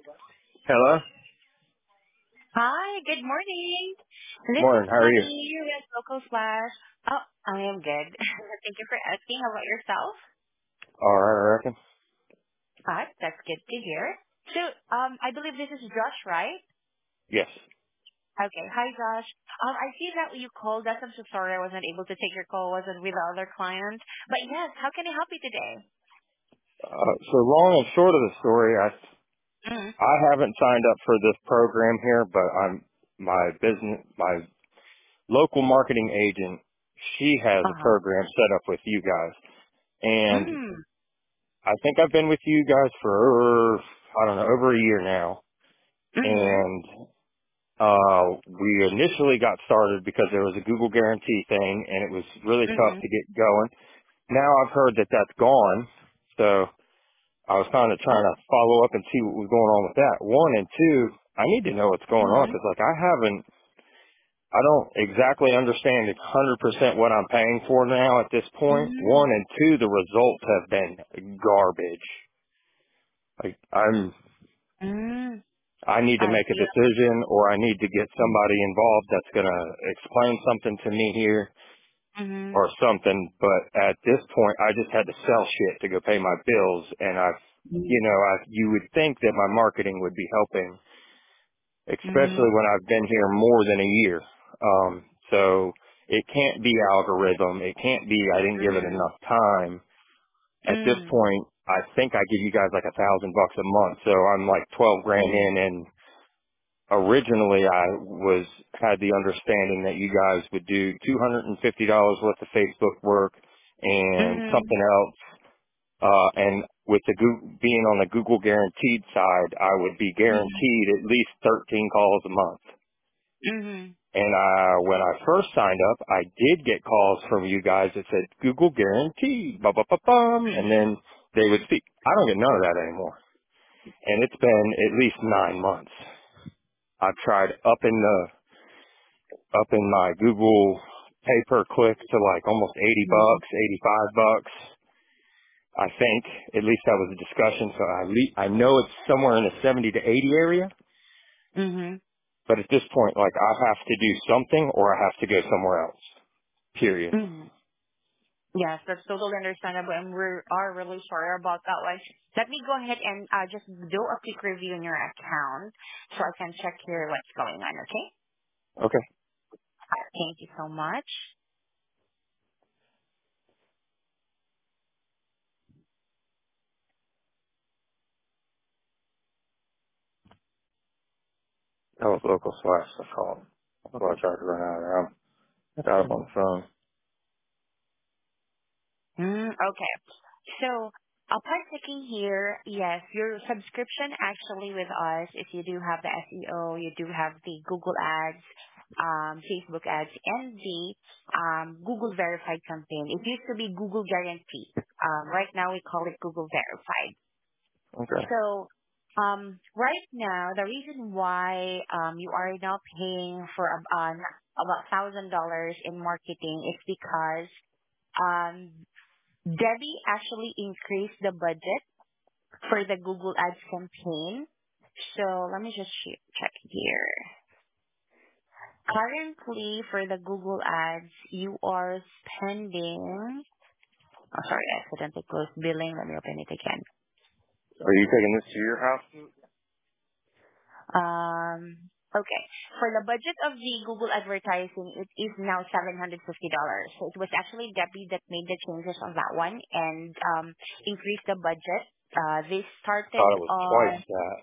Hello? Hi, good morning. This is Morning, how are you? Connie with Local Flash. Oh, I am good. Thank you for asking. How about yourself? Alright, I reckon. That's good to hear. So, I believe this is Josh, right? Yes. Okay. Hi, Josh. I see that you called us. I'm so sorry I wasn't able to take your call. Wasn't with the other client. But yes, how can I help you today? So long and short of the story, Mm. I haven't signed up for this program here, but my local marketing agent, she has a Uh-huh. program set up with you guys. And Mm. I think I've been with you guys for, I don't know, over a year now. Mm-hmm. And, we initially got started because there was a Google guarantee thing and it was really tough Mm-hmm. to get going. Now I've heard that that's gone. So I was kind of trying to follow up and see what was going on with that. One and two, I need to know what's going on Mm-hmm. because like I don't exactly understand 100% what I'm paying for now at this point. Mm-hmm. One and two, the results have been garbage. Like Mm-hmm. I need to I make a see. decision or I need to get somebody involved that's going to explain something to me here Mm-hmm. or something. But at this point, I just had to sell shit to go pay my bills and you would think that my marketing would be helping, Mm-hmm. especially when I've been here more than a year. So it can't be algorithm. It can't be I didn't give it Mm-hmm. enough time. At this Mm. point, I think I give you guys like $1,000 a month. So I'm like 12 grand Mm. in and originally I had the understanding that you guys would do $250 worth of Facebook work and Mm. something else. And with the being on the Google guaranteed side, I would be Mm. guaranteed at least 13 calls a month. Mhm. And when I first signed up, I did get calls from you guys that said Google guaranteed, ba ba ba bum, and Mhm. then they would speak. I don't get none of that anymore. And it's been at least 9 months. I've tried up in my Google pay per click to like almost 80 Mhm. bucks, 85 bucks. I think at least that was a discussion. So I know it's somewhere in the 70 to 80 area, Mhm. but at this point, like I have to do something or I have to go somewhere else. Period. Mhm. Yes, that's totally understandable, and we are really sorry about that one. Let me go ahead and just do a quick review on your account so I can check here what's going on, okay? Okay. Thank you so much. That was local slash I called. I thought I tried to run out of there. I got up on the phone. Okay. So upon clicking here, yes, your subscription actually with us, if you do have the SEO, you do have the Google ads, Facebook ads, and the Google verified campaign. It used to be Google guaranteed. Right now we call it Google verified. Okay. So right now, the reason why you are now paying for about $1,000 in marketing is because Debbie actually increased the budget for the Google Ads campaign. So let me just check here. Currently, for the Google Ads, you are spending. Oh, sorry, I accidentally closed billing. Let me open it again. Are you taking this to your house? Okay. For the budget of the Google advertising, it is now $750. So it was actually Debbie that made the changes on that one and increased the budget. They started Thought it was twice on. that.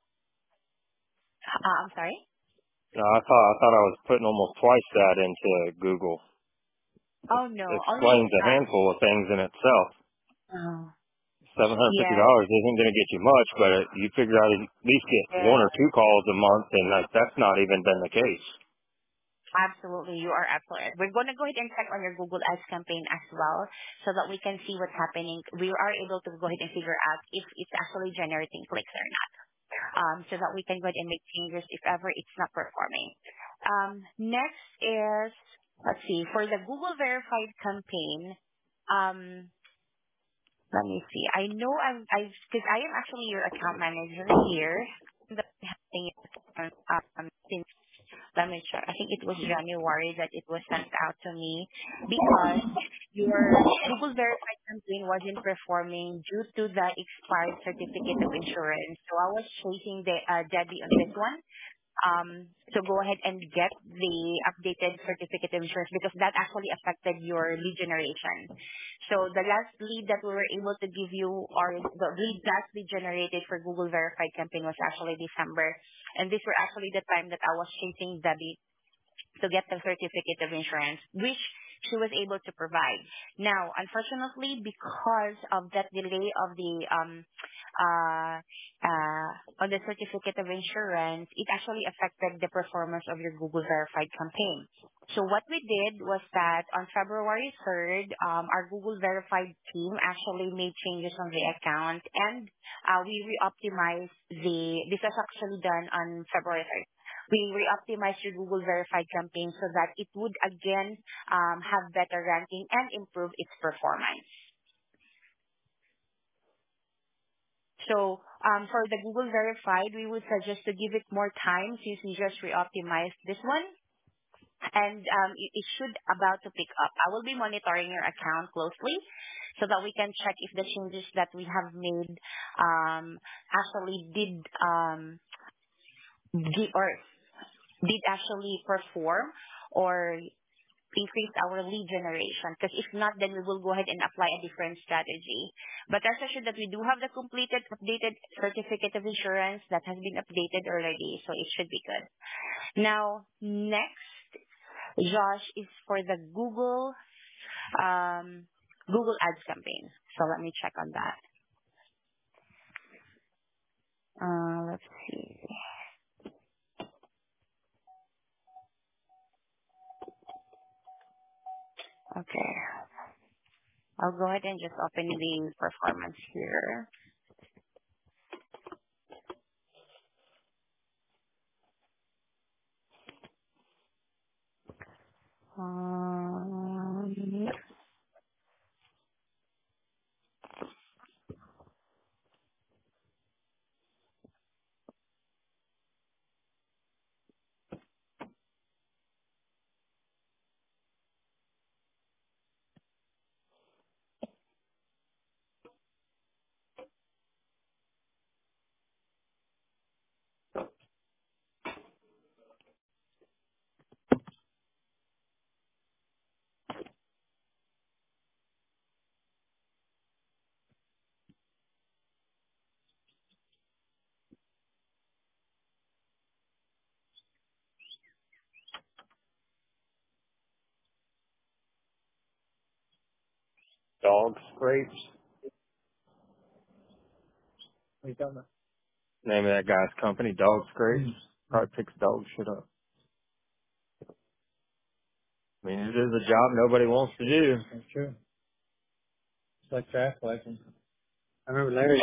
I'm sorry. No, I thought I was putting almost twice that into Google. Oh no, only. Explains a handful of things in itself. Oh, $750 yes, isn't going to get you much, but you figure out at least get yes, one or two calls a month, and that's not even been the case. absolutely. You are absolutely right. We're going to go ahead and check on your Google Ads campaign as well, so that we can see what's happening. We are able to go ahead and figure out if it's actually generating clicks or not. So that we can go ahead and make changes if ever it's not performing. Next is, let's see, for the Google verified campaign, um, Let me see. I know because I am actually your account manager here. The thing is, since let me check. I think it was January that it was sent out to me because your Google verified campaign wasn't performing due to the expired certificate of insurance. So I was chasing the Debbie on this one to go ahead and get the updated certificate of insurance because that actually affected your lead generation. So the last lead that we were able to give you or the last lead generated for Google verified campaign was actually December. And these were actually the time that I was chasing Debbie to get the certificate of insurance, which she was able to provide. Now, unfortunately, because of that delay of the uh, on the certificate of insurance, it actually affected the performance of your Google verified campaign. So what we did was that on February 3rd, our Google verified team actually made changes on the account and we re-optimized this was actually done on February 3rd. We re-optimized your Google verified campaign so that it would again have better ranking and improve its performance. So for the Google verified, we would suggest to give it more time since we just re-optimized this one. And it should about to pick up. I will be monitoring your account closely so that we can check if the changes that we have made actually or did actually perform or increase our lead generation. Because if not, then we will go ahead and apply a different strategy. But rest assured that we do have the completed, updated certificate of insurance that has been updated already, so it should be good. Now, next, Josh, is for the Google Ads campaign. So let me check on that. Let's see. Okay. I'll go ahead and just open the performance here. Um, Dog scrapes. Name of that guy's company, Dog Scrapes. Probably picks dog shit up. I mean, it is a job nobody wants to do. That's true. It's like trash collection. I remember Larry.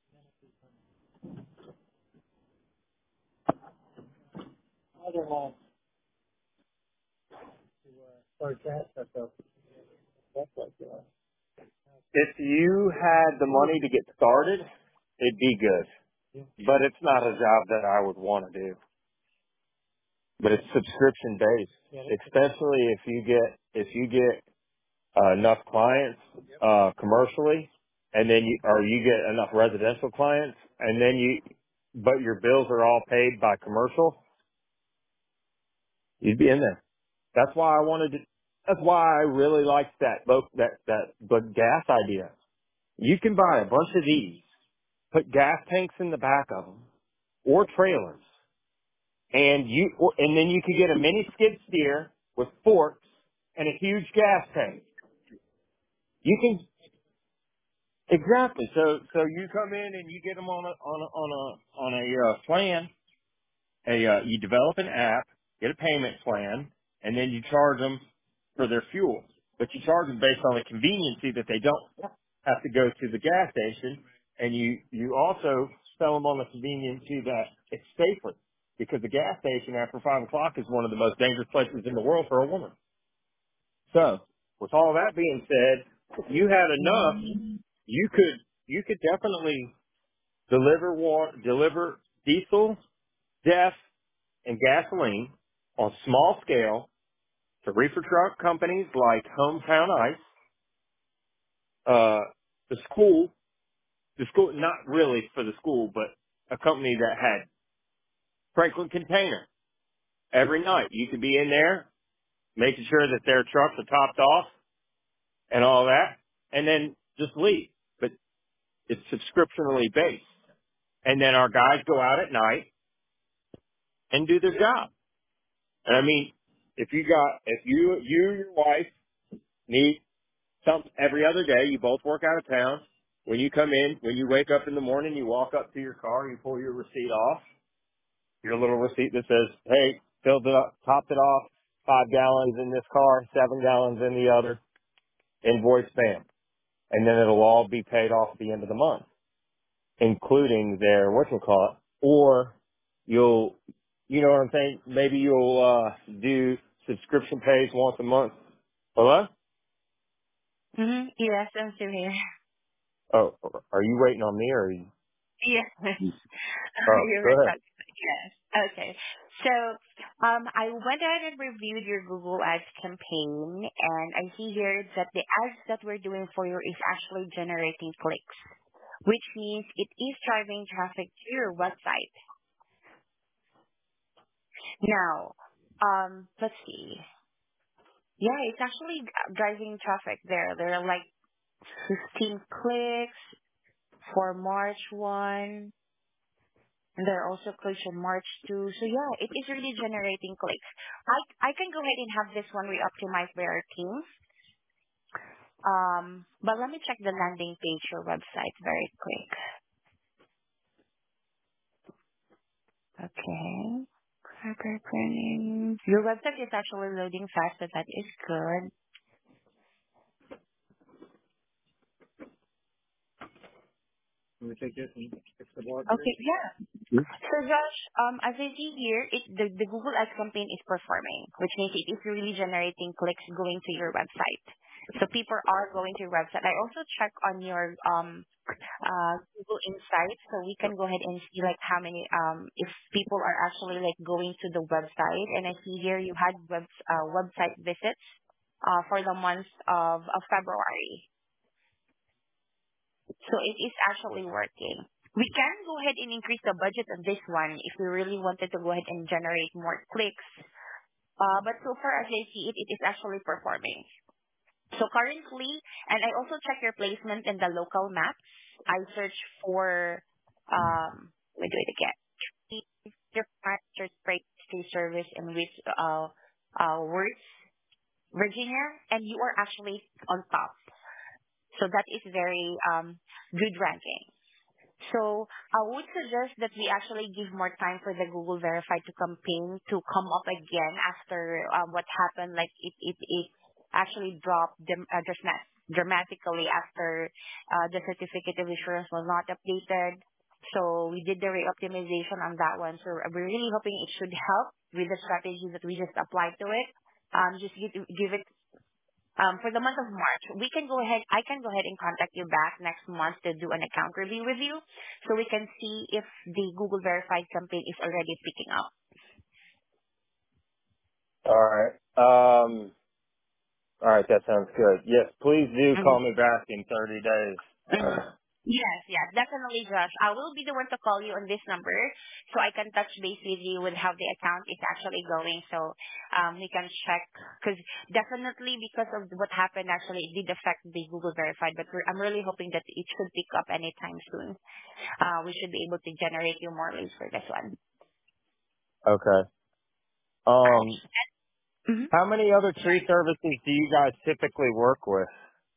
If you had the money to get started, it'd be good. But it's not a job that I would want to do. But it's subscription based, especially if you get enough clients commercially, and then you get enough residential clients, and then but your bills are all paid by commercial, you'd be in there. That's why I wanted to. That's why I really liked the gas idea. You can buy a bunch of these, put gas tanks in the back of them, or trailers, and then you could get a mini skid steer with forks and a huge gas tank. You can exactly. So you come in and you get them on a plan. You develop an app, get a payment plan, and then you charge them for their fuel. But you charge them based on the conveniency that they don't have to go to the gas station, and you also sell them on the conveniency that it's safer because the gas station after 5 o'clock is one of the most dangerous places in the world for a woman. So, with all that being said, if you had enough. you could definitely deliver diesel, DEF, and gasoline on small scale to reefer truck companies like Hometown Ice, uh, the school, not really for the school, but a company that had Franklin Container. Every night you could be in there making sure that their trucks are topped off and all that, and then just leave. But it's subscriptionally based. And then our guys go out at night and do their job. And I mean, if you and your wife need something every other day, you both work out of town. When you come in, when you wake up in the morning, you walk up to your car, you pull your receipt off, your little receipt that says, hey, filled it up, topped it off, 5 gallons in this car, 7 gallons in the other, invoice bam. And then it'll all be paid off at the end of the month, including their whatchamacallit. Or you'll, you know what I'm saying? Maybe you'll, do subscription pays once a month. Hello? Mm-hmm. Yes, I'm still here. Oh, are you waiting on me or are you? Yes. Oh, You go were ahead. talking. Yes. Okay. So, I went ahead and reviewed your Google Ads campaign, and I see here that the ads that we're doing for you is actually generating clicks, which means it is driving traffic to your website. Now, let's see. Yeah, it's actually driving traffic there. There are like 15 clicks for March 1. And there are also clicks on March 2. So yeah, it is really generating clicks. I can go ahead and have this one re-optimized by our team. But let me check the landing page or website very quick. Okay. Cracker printing. Your website is actually loading fast, so that is good. Let me take this and fix the blood here. Okay, yeah. So Josh, as I see here, the Google Ads campaign is performing, which means it is really generating clicks going to your website. So people are going to your website. I also check on your Google Insights, so we can go ahead and see like how many if people are actually like going to the website. And I see here you had website visits for the month of February. So it is actually working. We can go ahead and increase the budget of this one if we really wanted to go ahead and generate more clicks. But so far as I see it, it is actually performing. So currently, and I also check your placement in the local maps. I search for, let me do it again. Your search break to service in which, words, Virginia, and you are actually on top. So that is very, good ranking. So I would suggest that we actually give more time for the Google Verified to campaign to come up again after what happened. Like it actually dropped dramatically after the certificate of insurance was not updated. So we did the re-optimization on that one. So we're really hoping it should help with the strategies that we just applied to it. Just give it for the month of March, I can go ahead and contact you back next month to do an account review with you so we can see if the Google Verified campaign is already picking up. All right. All right. That sounds good. Yes. Please do Mm-hmm. call me back in 30 days. Mm-hmm. Yes, yes, definitely, Josh. I will be the one to call you on this number so I can touch base with you with how the account is actually going so we can check. Because definitely because of what happened, actually, it did affect the Google Verified, but I'm really hoping that it should pick up anytime soon. We should be able to generate you more leads for this one. Okay. All right. Mhm. How many other tree services do you guys typically work with?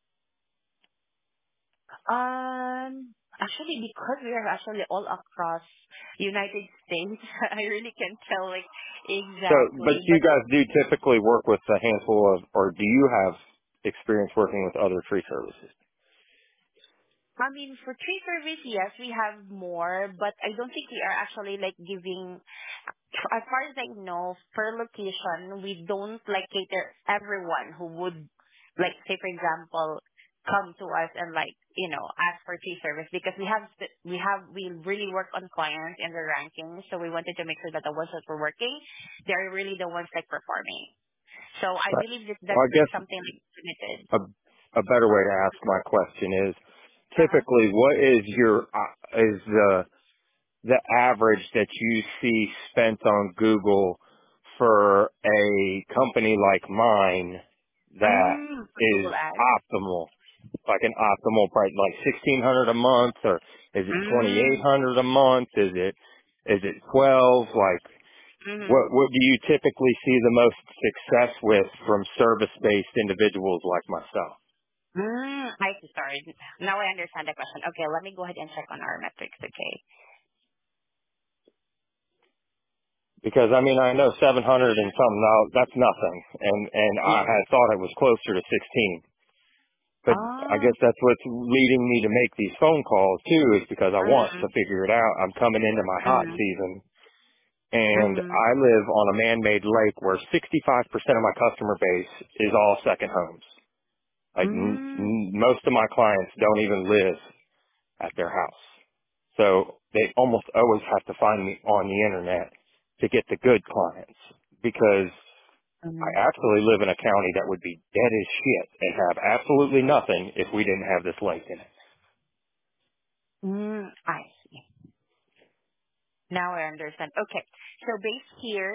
Actually, because we are actually all across United States, I really can't tell like So, but exactly. you But guys do typically work with a handful of, or do you have experience working with other tree services? I mean, for tree service, yes, we have more, but I don't think we are actually like giving. As far as I know, per location, we don't like cater everyone who would, like, say for example. come to us and like, ask for free service because we really work on clients and their rankings. So we wanted to make sure that the ones that were working, they're really the ones like performing. So I Right. believe that Well, that's I guess something like limited. a better way to ask my question is, Uh-huh. typically, what is is the average that you see spent on Google for a company like mine that For is Google Ads. optimal, like an optimal price, like 1,600 a month, or is it Mm. 2,800 a month? Is it 12? Like, Mm-hmm. what do you typically see the most success with from service-based individuals like myself? I see. Sorry. Now I understand the question. Okay, let me go ahead and check on our metrics. Okay. Because I mean, I know 700 and something, now that's nothing. And I Yes. had thought it was closer to 16. But I Oh. guess that's what's leading me to make these phone calls too, is because I want Mm-hmm. to figure it out. I'm coming into my hot Mm-hmm. season and Mm-hmm. I live on a man-made lake where 65% of my customer base is all second homes. Like Mm-hmm. most of my clients don't even live at their house. So they almost always have to find me on the internet to get the good clients because I Mm-hmm. actually live in a county that would be dead as shit and have absolutely nothing if we didn't have this lake in it. I see. Now I understand. Okay. So base here,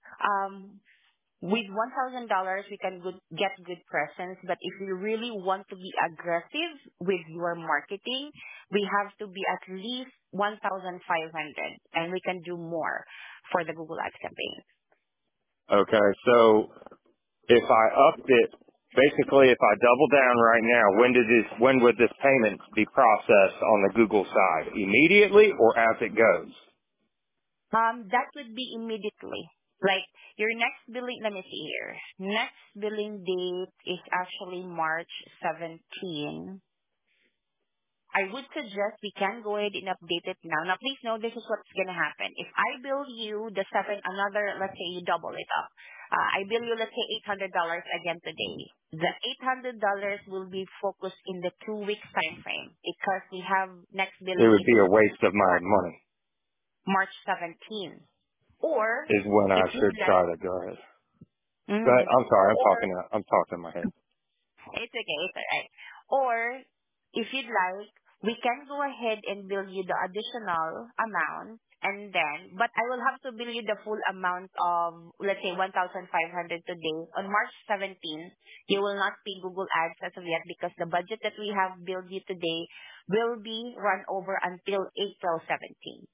with $1,000, we can get good presence, but if you really want to be aggressive with your marketing, we have to be at least 1,500, and we can do more for the Google Ads campaign. Okay, so if I upped it, basically if I double down right now, when would this payment be processed on the Google side? Immediately or as it goes? That would be immediately. Like your next billing, let me see here. Next billing date is actually March 17. I would suggest we can go ahead and update it now. Now, please know this is what's going to happen. If I bill you let's say you double it up. I bill you, let's say, $800 again today. The $800 will be focused in the 2 weeks time frame because we have next It billing would is be a waste of my money March 17. Or, is when I if you'd should try like, to go ahead. Go ahead. mm, I'm sorry. or I'm talking in my head. it's okay, it's alright. Or, if you'd like, we can go ahead and bill you the additional amount, and then, but I will have to bill you the full amount of, let's say, 1,500 today. On March 17th, you will not pay Google Ads as of yet because the budget that we have billed you today will be run over until April 17th.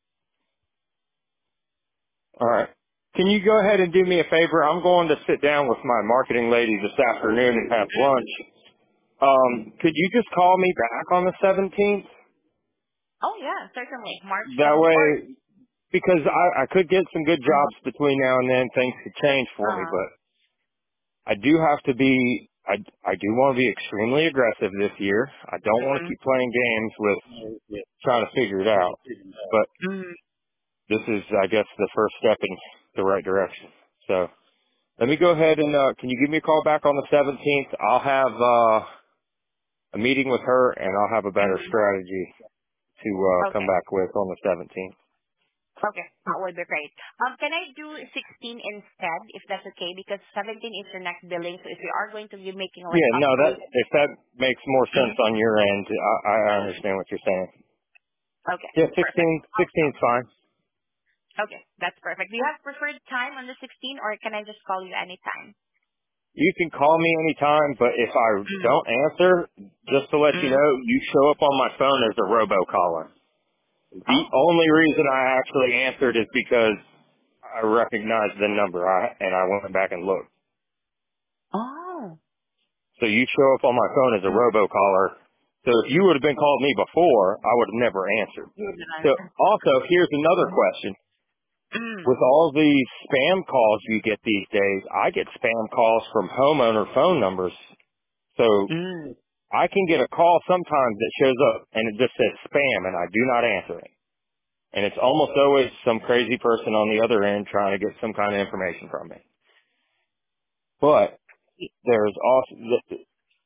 All right. Can you go ahead and do me a favor? I'm going to sit down with my marketing lady this afternoon and have lunch. Could you just call me back on the 17th? Oh yeah, certainly. March That 17th, or, way, because I could get some good jobs between now and then. Things could change for me, uh, but I do have to be. I do want to be extremely aggressive this year. I don't want to mm, keep playing games with trying to figure it out. But mm, this is, I guess, the first step in the right direction. So let me go ahead and can you give me a call back on the 17th? I'll have a meeting with her, and I'll have a better mm. strategy to come Okay. back with on the 17th. Okay, that would be great. Can I do 16 instead, if that's okay? Because 17 is your next billing, so if you are going to be making like Yeah, no, that upgrade, if that makes more sense Mhm. on your end, I understand what you're saying. Okay, Yeah, perfect. 16 is fine. Okay, that's perfect. Do you have preferred time on the 16, or can I just call you anytime? You can call me anytime, but if I Mm. don't answer, just to let you Mm. know, you show up on my phone as a robocaller. The Oh. only reason I actually answered is because I recognized the number, and I went back and looked. Oh. So you show up on my phone as a Mm. robocaller. So if you would have been called me before, I would have never answered. You're the So answer. also, here's another Mm. question. Mm. With all these spam calls you get these days, I get spam calls from homeowner phone numbers. So Mm. I can get a call sometimes that shows up and it just says spam and I do not answer it. And it's almost always some crazy person on the other end trying to get some kind of information from me. But there's also,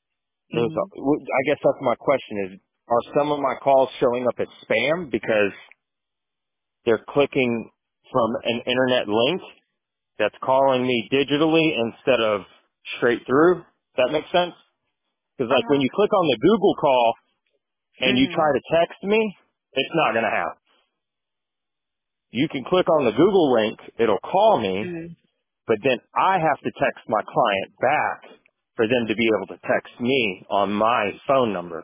Mm-hmm. I guess that's my question is, are some of my calls showing up as spam because they're clicking from an internet link that's calling me digitally instead of straight through? Does that make sense? Because like when Uh-huh. you click on the Google call and you try Mm-hmm. to text me, it's not going to happen. You can click on the Google link, it'll call me, but then I have to text my client back for them to be able to text me on my phone number.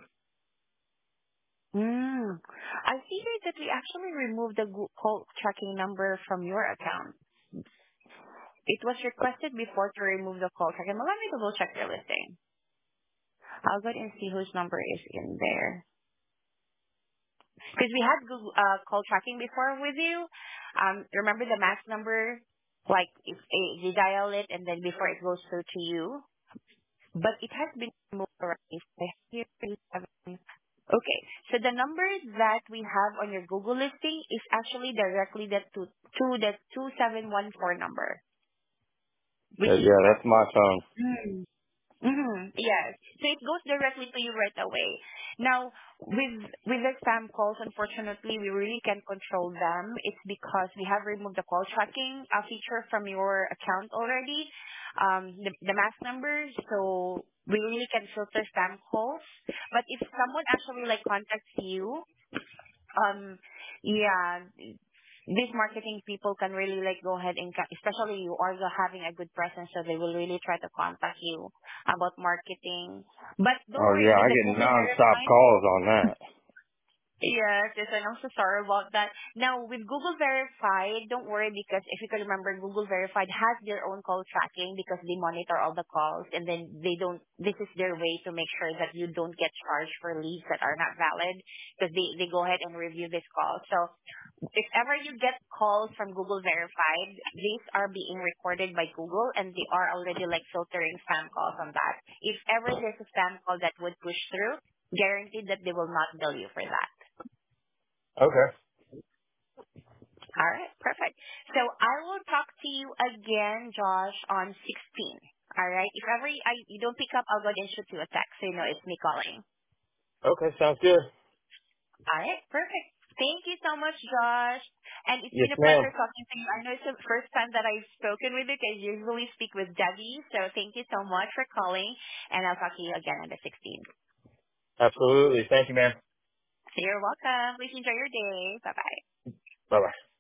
Mm. I see here that we actually removed the call tracking number from your account. It was requested before to remove the call tracking. Well, let me double check your listing. I'll go ahead and see whose number is in there. Because we had Google, call tracking before with you. Remember the mask number? Like, if you dial it and then before it goes through to you. But it has been removed already. Okay, so the number that we have on your Google listing is actually directly to the 2714 number, which is Yeah, that's my phone. yes. So it goes directly to you right away. Now, with the spam calls, unfortunately, we really can't control them. It's because we have removed the call tracking feature from your account already, the mask numbers. So we really can filter spam calls. But if someone actually like contacts you, um, yeah, these marketing people can really like go ahead and, especially you are having a good presence, so they will really try to contact you about marketing. But don't Oh worry, yeah, with I the get Google nonstop Verified, calls on that. yes, yes, and I'm so sorry about that. Now, with Google Verified, don't worry because if you can remember, Google Verified has their own call tracking because they monitor all the calls and then they don't, this is their way to make sure that you don't get charged for leads that are not valid because they go ahead and review this call. So if ever you get calls from Google Verified, these are being recorded by Google and they are already like filtering spam calls on that. If ever there's a spam call that would push through, guaranteed that they will not bill you for that. Okay. All right, perfect. So I will talk to you again, Josh, on 16. All right. If ever you don't pick up, I'll go ahead and shoot you a text so you know it's me calling. Okay, sounds good. All right, perfect. Thank you so much, Josh. And it's Yes, been a ma'am. pleasure talking to you. I know it's the first time that I've spoken with you. I usually speak with Debbie. So thank you so much for calling. And I'll talk to you again on the 16th. Absolutely. Thank you, ma'am. So you're welcome. Please enjoy your day. Bye-bye. Bye bye.